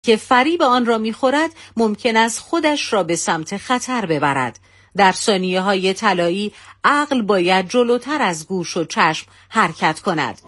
که فریب آن را می‌خورد ممکن است خودش را به سمت خطر ببرد. در ثانیه‌های طلایی عقل باید جلوتر از گوش و چشم حرکت کند.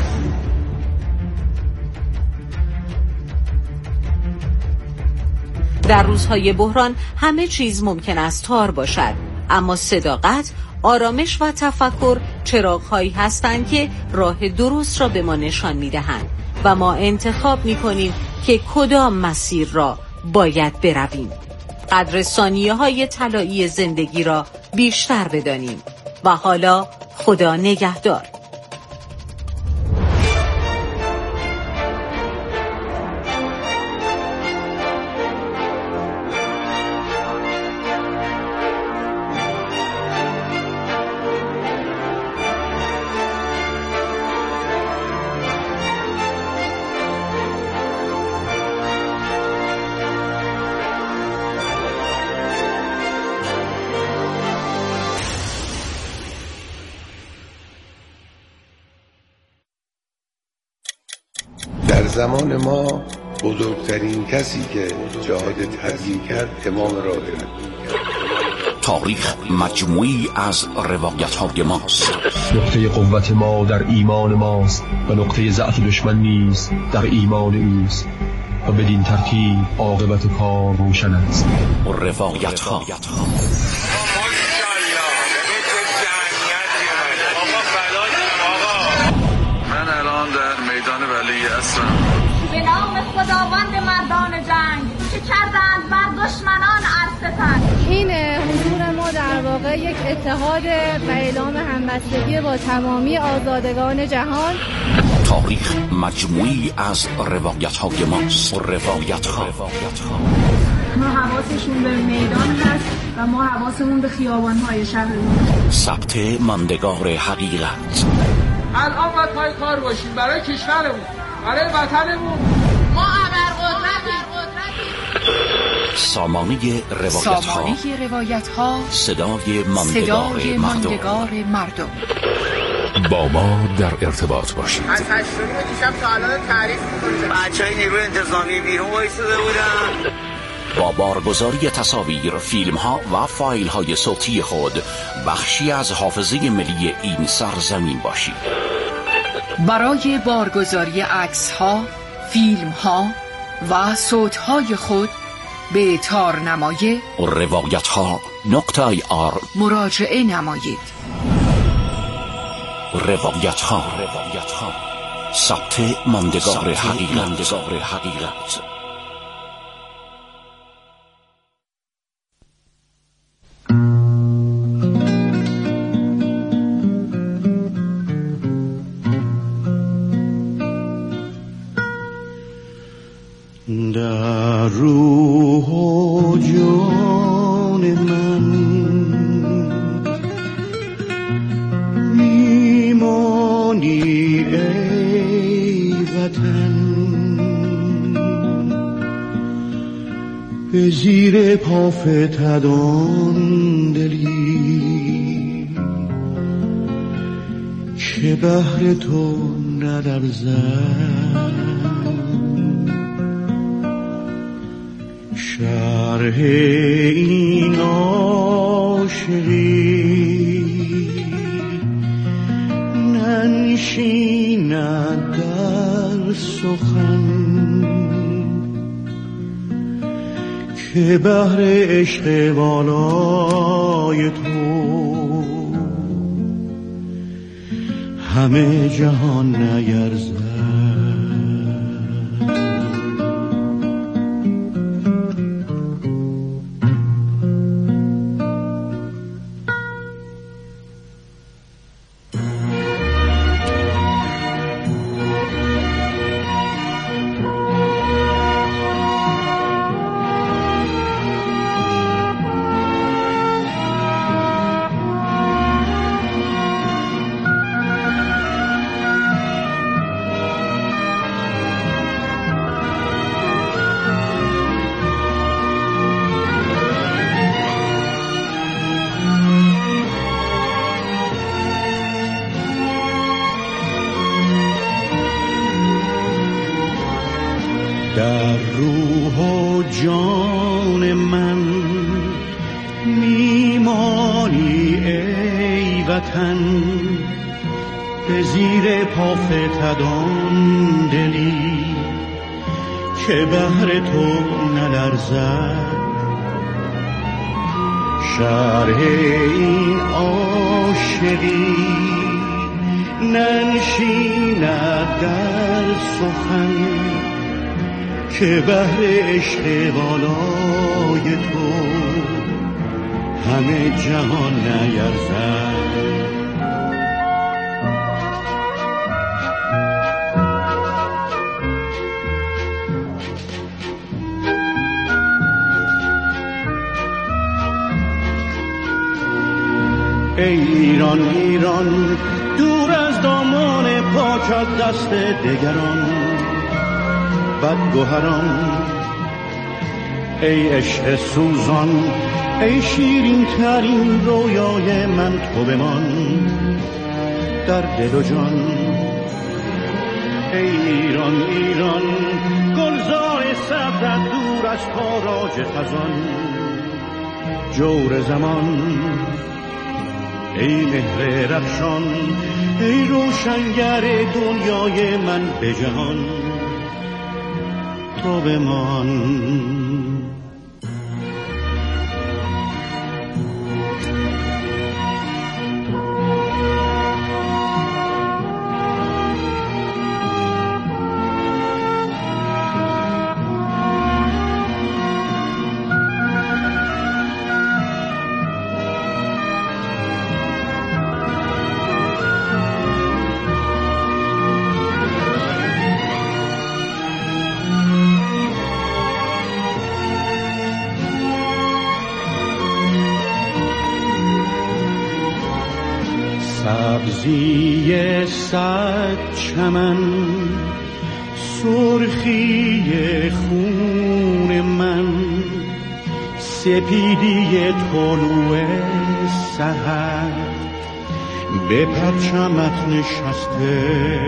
در روزهای بحران همه چیز ممکن است تار باشد، اما صداقت، آرامش و تفکر چراغ‌هایی هستند که راه درست را به ما نشان می‌دهند و ما انتخاب می‌کنیم که کدام مسیر را باید برویم. قدر ثانیه‌های طلایی زندگی را بیشتر بدانیم. و حالا خدا نگهدار. در زمان ما بزرگترین کسی که جهاد تبیین کرد امام راهب. تاریخ مجموعی از روایت‌های ماست. نقطه قوت ما در ایمان ماست و نقطه ضعف دشمن نیز در ایمان اوست و بدین ترتیب عاقبت کار روشن است. روایت‌ها من الان در میدان ولی عصرم. به نام خداوند مردان جنگ که کردند بر دشمنان عرصتن. این حضور ما در واقع یک اتحاد و اعلام همبستگی با تمامی آزادگان جهان. تاریخ مجموعی از روایت‌های ماست. روایت‌ها ما حواسشون به میدان هست و ما حواسمون به خیابان‌های شهرمون. ثبت ماندگار حقیقت. الان باید پای کار باشیم برای کشورمون، برای وطنمون. ما ابرقدرتیم. سامانه روایت‌ها، صدای ماندگار مردم. با ما در ارتباط باشید. از 8 دیشب تا الان تعریف می‌کنیم. بچه‌های نیروی انتظامی بیرون وایساده بودن. با بارگذاری تصاویر، فیلم‌ها و فایل‌های صوتی خود بخشی از حافظه ملی این سرزمین باشید. برای بارگذاری عکس‌ها، فیلم‌ها و صوت‌های خود به تارنمای روایت‌ها.ir مراجعه نمایید. روایت‌ها، ثبت ماندگار حقیقت. در روح و جان من میمانی ای وطن، به زیر پا فتد آن دلی که بهر تو ندرزد. شرح این عاشقی ننشیند در سخن که بهر عشق والای تو همه جهان نیرزد. روح و جان من میمانی ای وطن، به زیر پا فتدان دلی که بهر تو نلرزد. شرح این عاشقی ننشیند در سخن که بهر عشق والای تو همه جهان نیرزد. ای ایران ایران دور از دامان پاکت دست دگران بدگوهران، ای عشق سوزان ای شیرین ترین رویای من تو بمان در دل و جان. ای ایران ایران گلزار صبرت دور از تاراج خزان جور زمان، ای مهر رخشان ای روشنگر دنیای من به جهان تو بمان. سبزی صد چمن سرخی خون من، سپیدی طلوع سحر به پرچمت نشسته.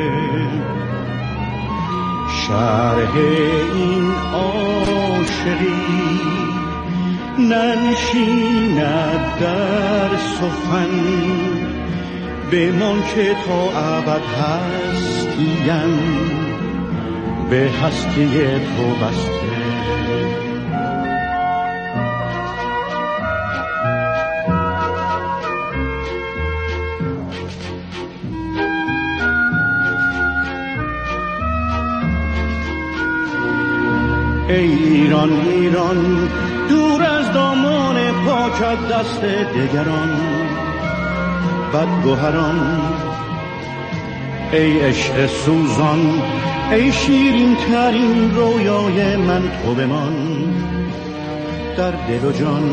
شرح این عاشقی ننشیند در سخن بمان که تا ابد هستیم به هستی تو بسته. ای ایران ایران دور از دامان پاکت دست دگران بدگوهران، ای عشق سوزان ای شیرین ترین رویای من تو بمان در دل و جان.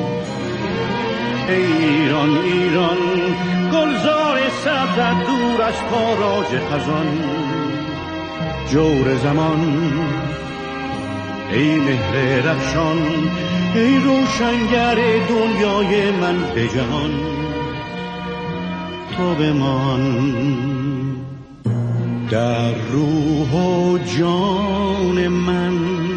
ای ایران ایران گلزار صبرت دور از تاراج خزان جور زمان، ای مهر رخشان ای روشنگر دنیای من به جهان تو بمان. در روح و جان من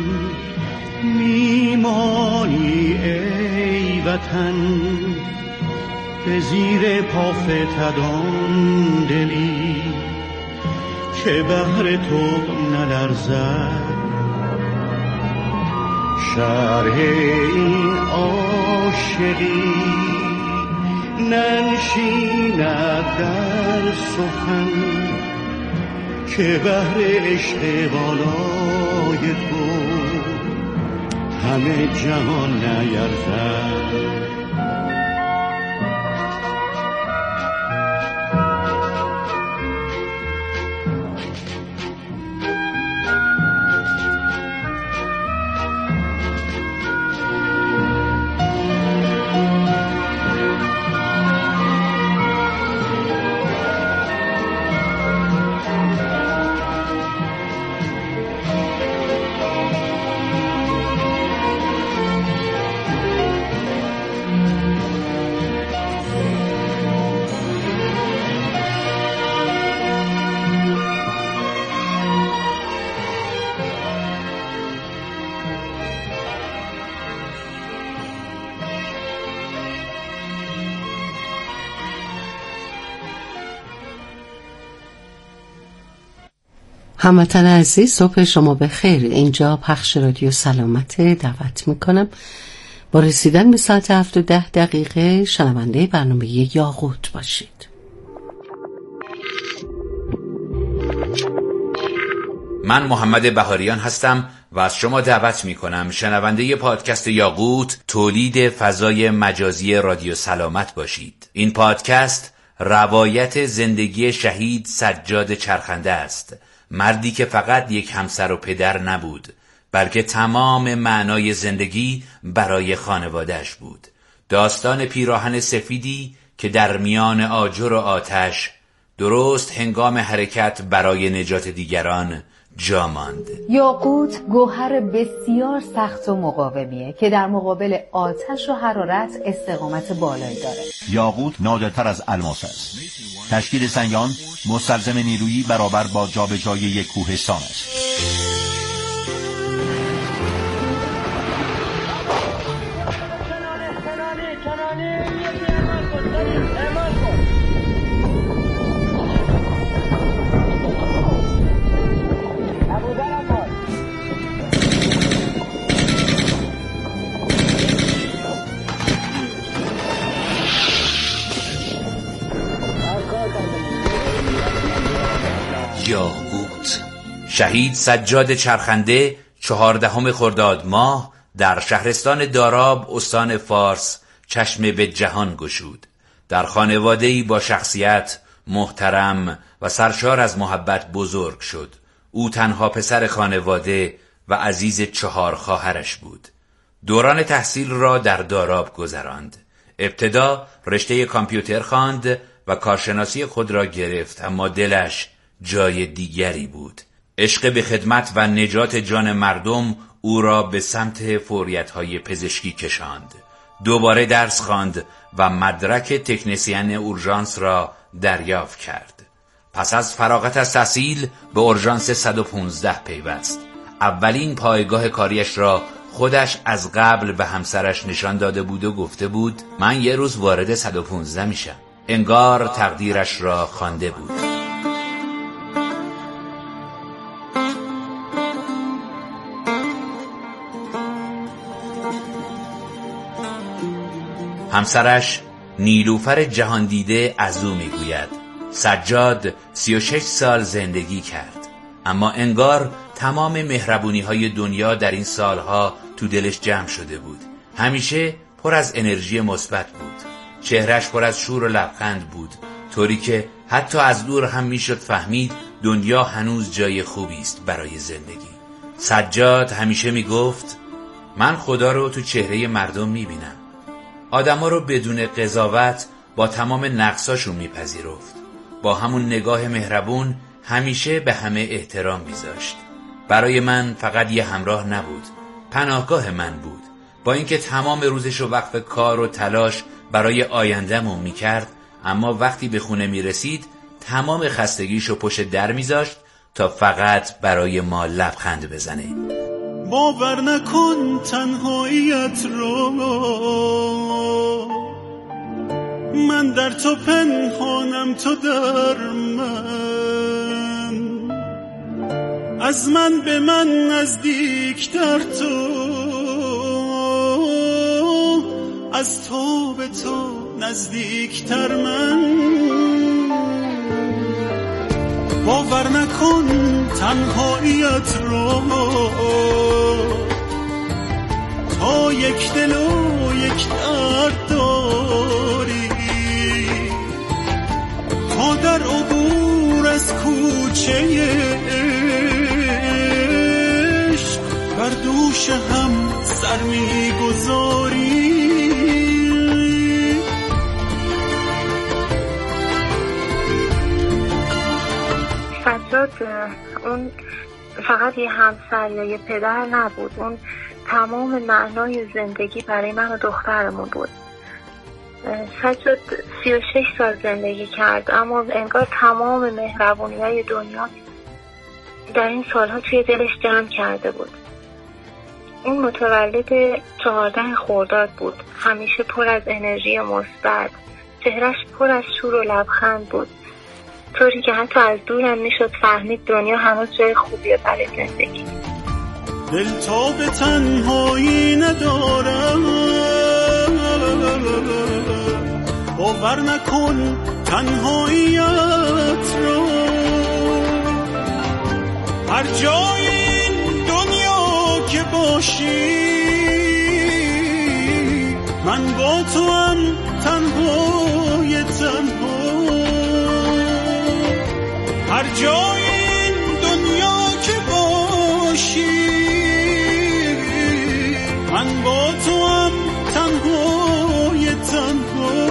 میمانی ای وطن، به زیر پا فتدان دلی که بهر تو نلرزد. شرح این عاشقی ننشیند در سخن که بهر عشق بالای تو همه جهان نیرزد. هموطن عزیز، صبح شما بخیر. اینجا پخش رادیو سلامت. دعوت میکنم با رسیدن به ساعت 7:10 شنونده برنامه یاقوت باشید. من محمد بهاریان هستم و از شما دعوت میکنم شنونده پادکست یاقوت، تولید فضای مجازی رادیو سلامت باشید. این پادکست روایت زندگی شهید سجاد چرخنده است، مردی که فقط یک همسر و پدر نبود، بلکه تمام معنای زندگی برای خانواده‌اش بود. داستان پیراهن سفیدی که در میان آجر و آتش درست هنگام حرکت برای نجات دیگران جا ماند. یاقوت گوهر بسیار سخت و مقاومیه که در مقابل آتش و حرارت استقامت بالایی داره. یاقوت نادرتر از الماس است. تشکیل سنگان مستلزم نیرویی برابر با جابجایی یک کوهستان است. یاقوت. شهید سجاد چرخنده 14 خرداد ماه در شهرستان داراب استان فارس چشم به جهان گشود. در خانواده‌ای با شخصیت، محترم و سرشار از محبت بزرگ شد. او تنها پسر خانواده و عزیز 4 خواهرش بود. دوران تحصیل را در داراب گذراند. ابتدا رشته کامپیوتر خواند و کارشناسی خود را گرفت، اما دلش جای دیگری بود. عشق به خدمت و نجات جان مردم او را به سمت فوریت‌های پزشکی کشاند. دوباره درس خواند و مدرک تکنسین اورژانس را دریافت کرد. پس از فراغت از تحصیل به اورژانس 115 پیوست. اولین پایگاه کاریش را خودش از قبل به همسرش نشان داده بود و گفته بود من یه روز وارد 115 میشم. انگار تقدیرش را خوانده بود. همسرش نیلوفر جهاندیده از او میگوید سجاد 36 سال زندگی کرد، اما انگار تمام مهربونی‌های دنیا در این سالها تو دلش جمع شده بود. همیشه پر از انرژی مثبت بود. چهرش پر از شور و لبخند بود، طوری که حتی از دور هم میشد فهمید دنیا هنوز جای خوبی است برای زندگی. سجاد همیشه میگفت من خدا رو تو چهره مردم میبینم. آدما رو بدون قضاوت با تمام نقصاشون میپذیرفت. با همون نگاه مهربون همیشه به همه احترام میذاشت. برای من فقط یه همراه نبود، پناهگاه من بود. با اینکه تمام روزش رو وقف کار و تلاش برای آینده‌مون میکرد، اما وقتی به خونه میرسید تمام خستگیشو پشت در میذاشت تا فقط برای ما لبخند بزنه. باور نکن تنهاییت رو، من در تو پنهانم تو در من، از من به من نزدیکتر تو، از تو به تو نزدیکتر من. باور نکن تنهاییت رو، تا یک دل و یک درد داری، تا در عبور از کوچه عشق بر دوش هم سر می‌گذاری. سجاد اون فقط یه همسر یا یه پدر نبود، اون تمام معنای زندگی برای من و دخترمون بود. سجاد 36 سال زندگی کرد، اما انگار تمام مهربونی‌های دنیا در این سالها توی دلش جمع کرده بود. اون متولد 14 خرداد بود، همیشه پر از انرژی مثبت، چهرش پر از شور و لبخند بود. طوری که حتی از دورم میشد فهمید دنیا هنوز جای خوبیه برای زندگی. دلتاب تنهایی ندارم، باور نکن تنهاییت رو، هر جای این دنیا که باشی من با تو هم تنهای تنها، هر جای این دنیا که باشی من با تو هم تنهای تنها.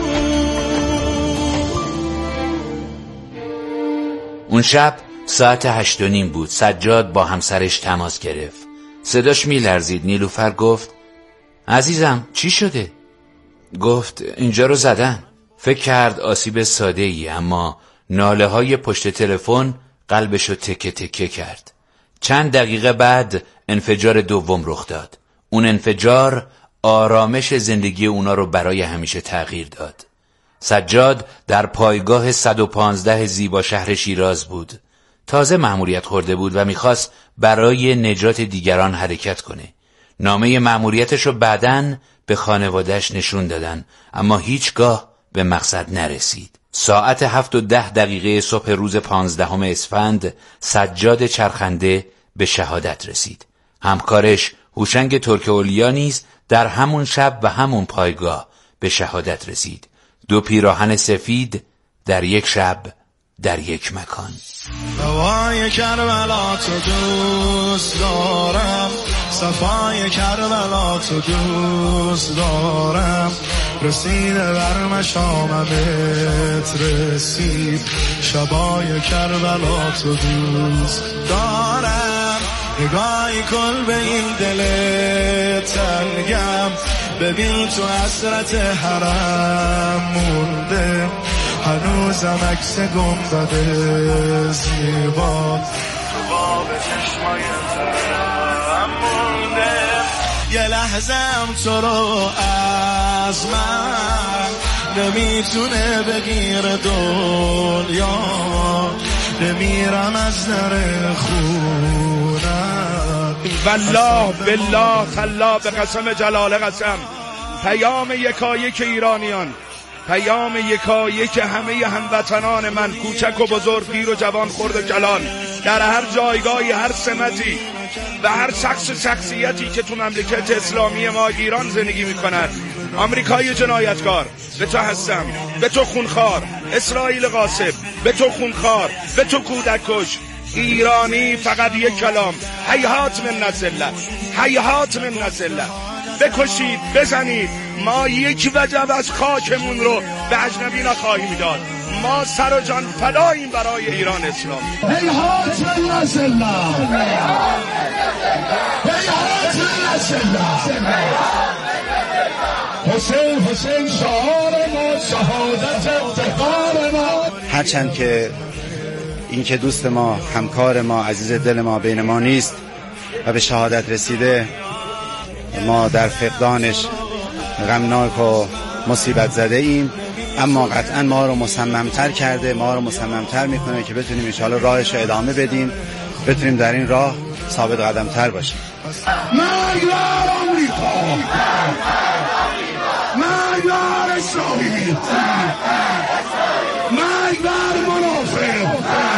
اون شب ساعت 8:30 بود. سجاد با همسرش تماس گرفت. صداش میلرزید. نیلوفر گفت عزیزم چی شده؟ گفت اینجا رو زدن. فکر کرد آسیب ساده ای، اما ناله های پشت تلفن قلبشو تکه تکه کرد. چند دقیقه بعد انفجار دوم رخ داد. اون انفجار آرامش زندگی اونا رو برای همیشه تغییر داد. سجاد در پایگاه 115 زیبا شهر شیراز بود. تازه مأموریت خورده بود و میخواست برای نجات دیگران حرکت کنه. نامه مأموریتش رو بعداً به خانواده‌اش نشون دادن، اما هیچگاه به مقصد نرسید. ساعت 7:10 صبح روز 15 اسفند سجاد چرخنده به شهادت رسید. همکارش هوشنگ ترک‌اولیا نیز در همون شب و همون پایگاه به شهادت رسید. 2 پیراهن سفید در یک شب در یک مکان. هوای کربلا تو دوست دارم، صفای کربلا تو دوست دارم، رسیده بر مشامت رسید، شبای کربلا تو دوست دارم، نگاهی کن به این دل تنگم، ببین تو حسرت حرم مونده، هنوزم عکس گنبد زیبا تو باب چشمای ترم مونده، یه لحظم تو رو از من نمیتونه بگیر دنیا، نمیرم از در خونم، والله بالله خلا به قسم جلال قسم، پیام یکایک ایرانیان، پیام یکایک همه هموطنان من، کوچک و بزرگ، پیر و جوان، خرد و کلان، در هر جایگاهی، هر سمتی و هر شخصیتی که تو مملکت اسلامی ما ایران زندگی میکنن. آمریکای جنایتکار، به تو هستم، به تو خونخوار، اسرائیل غاصب، به تو خونخوار، به تو کودک کش، ایرانی فقط یک کلام، هیهات من نزله، هیهات من نزله، بکشید، بزنید، ما یک وجب از خاکمون رو به اجنبی نخواهیم داد. ما سر و جان فداییم برای ایران اسلامی. هیهات من نزله، هیهات من نزله، حسین شعار ما، شهادت افتخار ما. هرچند که این که دوست ما، همکار ما، عزیز دل ما بین ما نیست و به شهادت رسیده، ما در فقدانش غمناک و مصیبت زده ایم، اما قطعا ما رو مصممتر کرده، ما رو مصممتر میکنه که بتونیم انشاءالله راهش رو ادامه بدیم، بتونیم در این راه ثابت قدمتر باشیم. مرگ بر آمریکا، مرگ بر اسرائیل، مرگ بر منافق.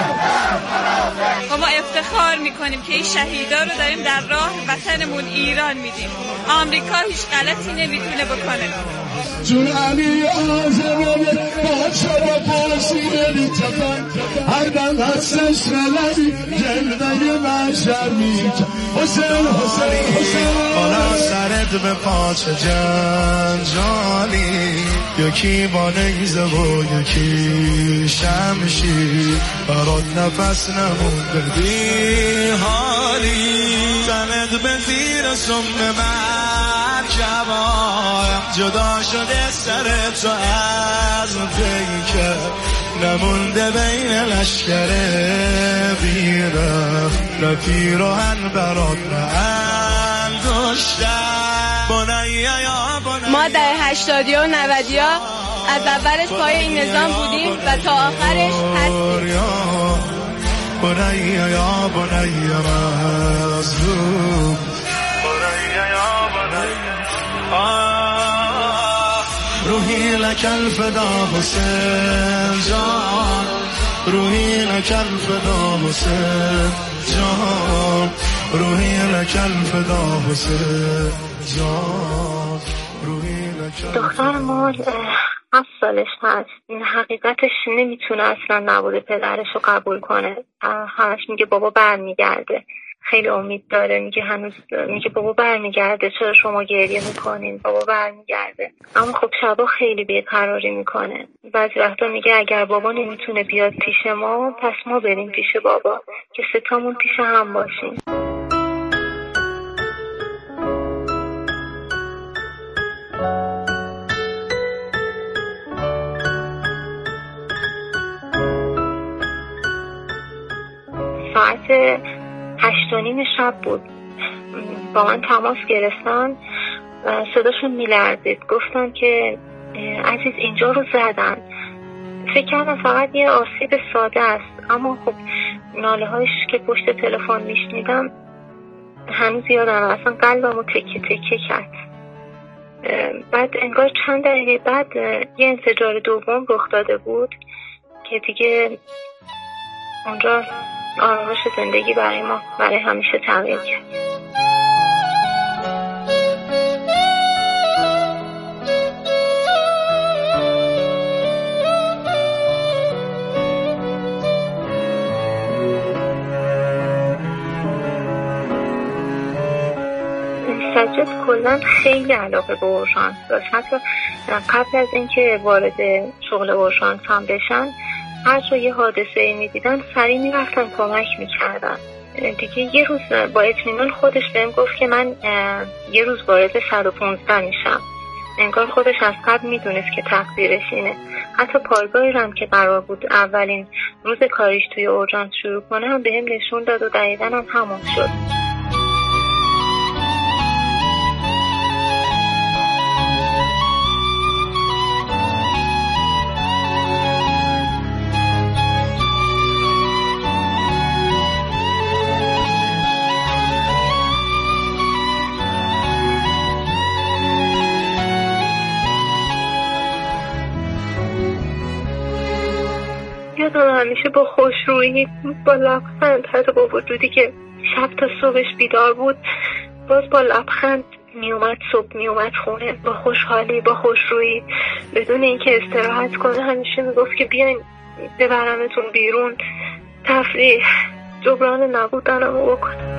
ما افتخار میکنیم که این شهیدا رو داریم در راه وطنمون ایران میدیم. آمریکا هیچ غلطی نمیتونه بکنه. جون علی آزمونه با چرا پرسیده بیتفن، هر دم هستش رلدی جلده محشر میکن. حسین بالا سرت به پاچ جنجالی، یکی با نیزه و یکی شمشیر، برات نفس نمونده بی حالی، تنت به زیر سم مرکبا، جدا شده سر تو از پیکر، نمونده بین لشکر بیرخ، نه پیراهن برات نه انگشتر. ما در 80 و 90 از اولش پای این نظام بودیم و تا آخرش هستیم. روحی لک الفدا حسین جان، روحی لک الفدا حسین جان، روحی لک الفدا حسین جان، روحی لک. دختر ما 7 سالش هست. این حقیقتش نمیتونه اصلا نبوده پدرش رو قبول کنه. همش میگه بابا برمیگرده، خیلی امید داره، میگه هنوز میگه بابا برمیگرده، چرا شما گریه میکنین، بابا برمیگرده. اما خب شبا خیلی بیقراری میکنه. بعضی وقتا میگه اگر بابا نمیتونه بیاد پیش ما، پس ما بریم پیش بابا که ستامون پیش هم باشیم. ساعت 8:30 شب بود، با من تماس گرفتن، صداشون میلرزید، گفتن که عزیز اینجا رو زدن. فکر کردم فقط یه آسیب ساده است، اما خب ناله هایش که پشت تلفن میشنیدم هنوز یادم، اصلا قلبمو تکه تکه کرد. بعد انگار چند دقیقه بعد یه انفجار دوم رخ داده بود که دیگه اونجا آرامش زندگی برای ما برای همیشه تغییر کرد. سجاد کلا خیلی علاقه به اورژانس داشت. حتی قبل از اینکه وارد شغل اورژانس هم بشن، هر جا یه حادثه میدیدن سریع میرفتن کمک میکردن. دیگه یه روز با اطمینان خودش بهم گفت که من یه روز وارد 115 میشم. انگار خودش از قبل میدونست که تقدیرش اینه. حتی پایگاهی هم که قرار بود اولین روز کاریش توی اورژانس شروع کنه هم بهم نشون داد و دقیقاً هم همون شد. یادم همیشه با خوشرویی، با لبخند، حتی با وجودی که شب تا صبحش بیدار بود، باز با لبخند میومد صبح، میومد خونه با خوشحالی، با خوشرویی، بدون اینکه استراحت کنه. همیشه میگفت که بیاین ببرمتون بیرون، تفریح، جبران نبودنمو بکنم.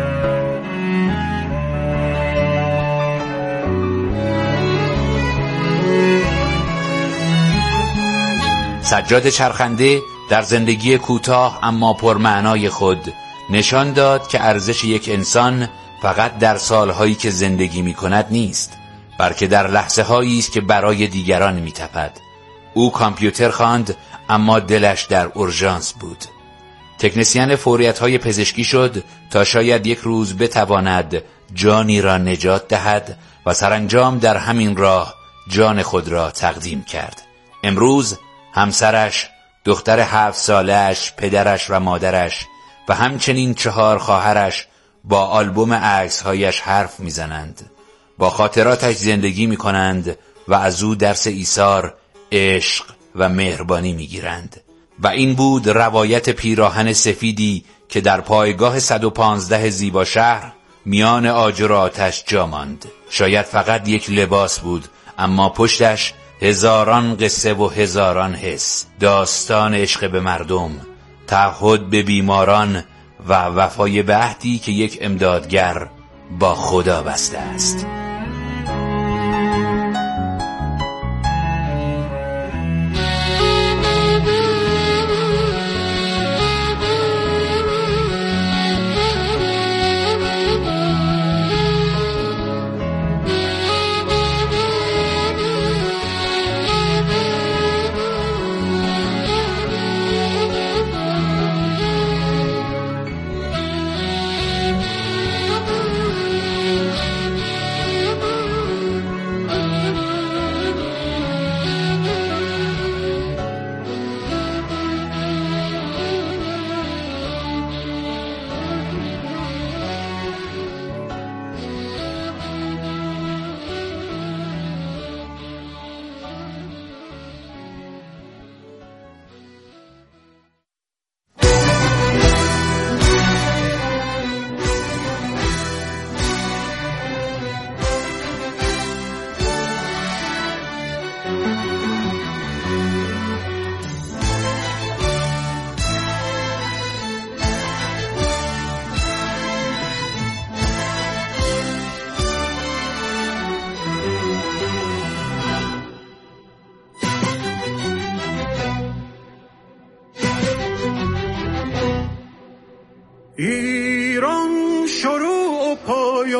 سجاد چرخنده در زندگی کوتاه اما پرمعنای خود نشان داد که ارزش یک انسان فقط در سالهایی که زندگی می کند نیست، بلکه در لحظه هایی است که برای دیگران می تپد. او کامپیوتر خواند اما دلش در اورژانس بود. تکنسین فوریت های پزشکی شد تا شاید یک روز بتواند جانی را نجات دهد و سرانجام در همین راه جان خود را تقدیم کرد. امروز همسرش، دختر 7 ساله‌اش، پدرش و مادرش و همچنین 4 خواهرش با آلبوم عکس‌هایش حرف می‌زنند، با خاطراتش زندگی می‌کنند و از او درس ایثار، عشق و مهربانی می‌گیرند. و این بود روایت پیراهن سفیدی که در پایگاه 115 زیبا شهر میان آجر و آتش جا ماند. شاید فقط یک لباس بود، اما پشتش هزاران قصه و هزاران حس، داستان عشق به مردم، تعهد به بیماران و وفای به عهدی که یک امدادگر با خدا بسته است.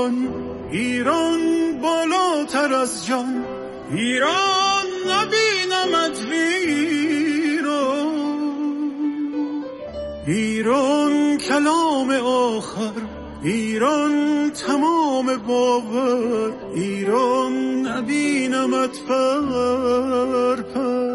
پایان، ایران بالاتر از جان، ایران نبینمت ویران، ایران کلام آخر، ایران تمام باور، ایران نبینمت پر پر.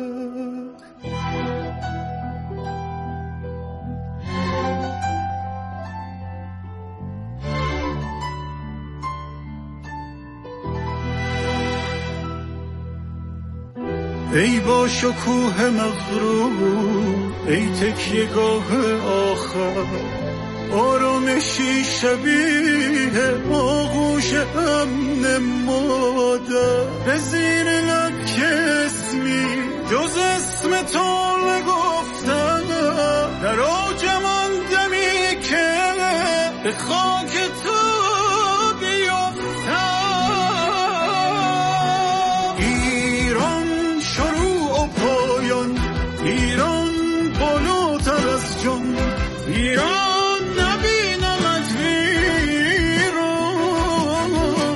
ای با شکوه مغرور، ای تکیه‌گاه آخر، آرامشی شبیه آغوش امن مادر، به زیر لب که اسمی جز اسم تو نگفتم، در آجم آن دمی که به خاک تو ایران نبینمت ویران،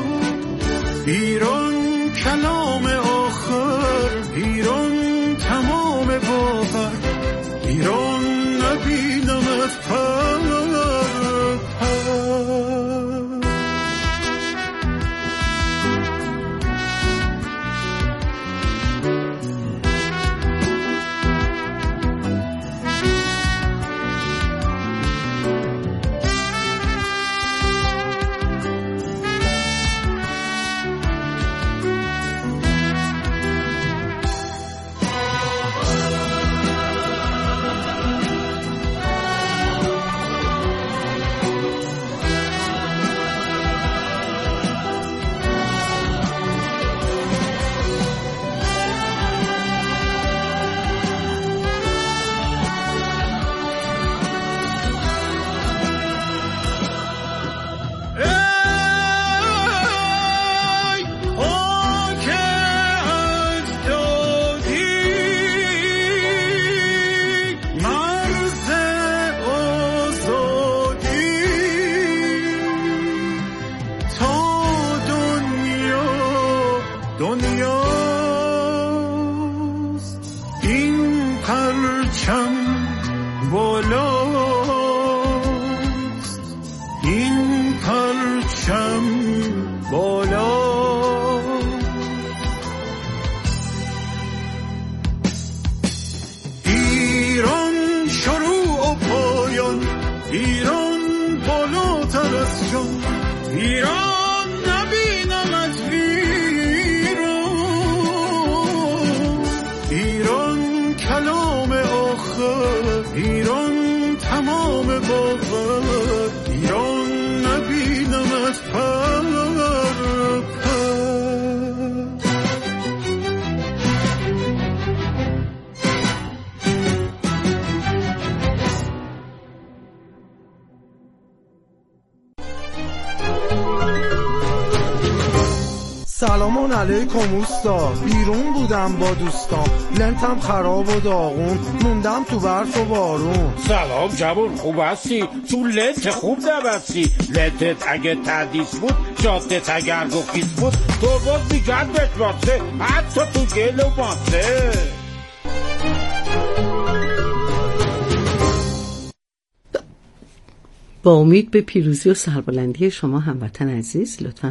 ایران کلام آخر، ایران تمام باور، ایران نبینمت پر پر. ایران نبینمت ویران، ایران کلام آخر، ایران تمام باور، ایران نبینمت پر پر. سلام علیکم اوستا، بیرون بودم با دوستام، لنتم خراب و داغون، موندم تو برف و بارون. سلام جوون، خوب هستی؟ تو لنت خوب نبستی، لنتت اگه تدیس بود، جادت اگر گفیس بود، تو باز میگن بشماسه، حتی تو گل و ماسه. با امید به پیروزی و سربلندی شما هموطن عزیز، لطفاً